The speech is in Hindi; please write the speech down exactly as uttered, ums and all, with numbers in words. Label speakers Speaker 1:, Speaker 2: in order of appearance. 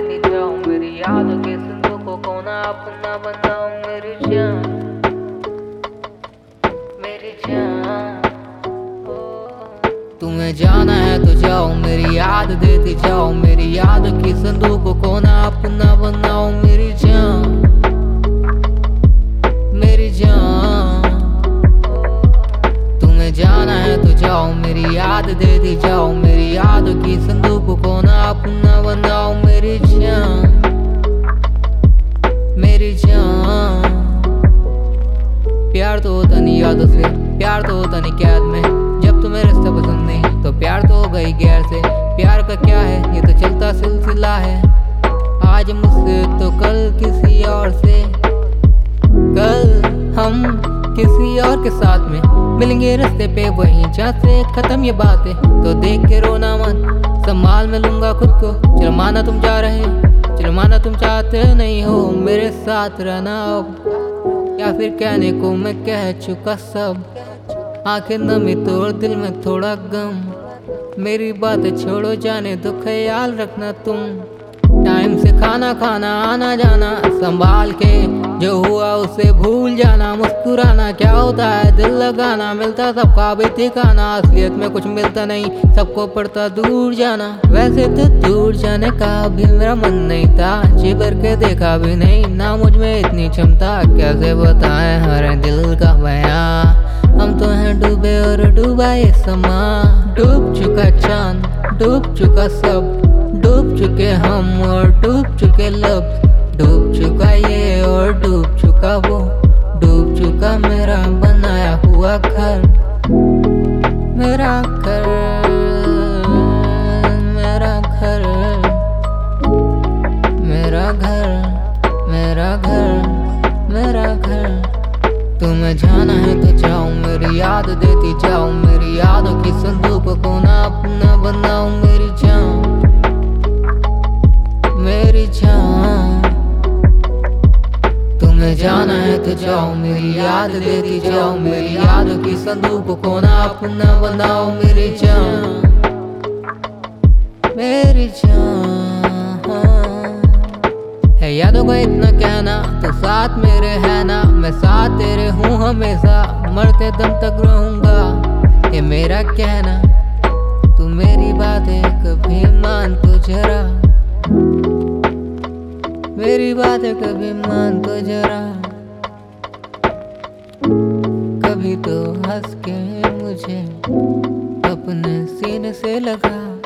Speaker 1: देती जाऊं मेरी यादों के संदूकों को ना अपना बनाऊं मेरी जान, मेरी जान। तुम्हें जाना है तो जाओ, मेरी याद देती जाओ, मेरी याद की संदूकों को ना अपना बनाओ मेरी जान, मेरी जान। तुम्हें जाना है तो जाओ, मेरी याद देती जाओ, मेरी याद की संदूकों को ना अपना बनाओ मेरी जान, मेरी जान। प्यार तो होता नहीं यादों से, प्यार तो होता नहीं कैद में, जब तुम्हें रिश्ता पसंद नहीं तो प्यार तो हो गई गैर से। प्यार का क्या है, ये तो चलता सिलसिला है, आज मुझसे तो कल किसी और से, कल हम किसी और के साथ में मिलेंगे रास्ते पे वहीं जहाँ से खत्म ये बातें। तो देख के रोना मत, संभाल मैं लूंगा खुद को। चलो माना तुम जा रहे, चलो माना तुम चाहते नहीं हो मेरे साथ रहना अब, या फिर कहने को मैं कह चुका सब। आंखें नमी तोड़ दिल में थोड़ा गम, मेरी बातें छोड़ो जाने दो, ख्याल रखना तुम। टाइम से खाना खाना आना जाना संभाल के, जो हुआ उसे भूल जाना। मुस्कुराना क्या होता है दिल लगाना, मिलता सबका भी ठिकाना, असलियत में कुछ मिलता नहीं सबको पड़ता दूर जाना। वैसे तो दूर जाने का भी मेरा मन नहीं था, जी भर के देखा भी नहीं ना मुझ में इतनी क्षमता, कैसे बताएं हर दिल का बयां। हम तो हैं डूबे और डूबा ये समा, डूब चुका चांद डूब चुका सब, डूब चुके हम और डूब चुके लफ्ज़, डूब चुका ये और डूब चुका वो, डूब चुका मेरा बनाया हुआ घर, मेरा घर, मेरा घर, मेरा घर, मेरा घर, मेरा घर। तुम्हें जाना है तो जाओ, मेरी याद देती जाओ, मेरी यादों की संदूकों को ना अपना बनाओ मेरी जान, मेरी जान। तुम्हें जाना है तो जाओ, मेरी याद देती जाओ, मेरी यादों की संदूकों को ना अपना बनाओ मेरी जान, मेरी जान। है यादों का इतना कहना तो साथ मेरे है ना, मैं साथ तेरे हूँ हमेशा, मरते दम तक रहूंगा ये मेरा कहना। तू मेरी बातें कभी मान तो जरा, मेरी बातें कभी मान तो जरा, कभी तो हंस के मुझे अपने सीने से लगा।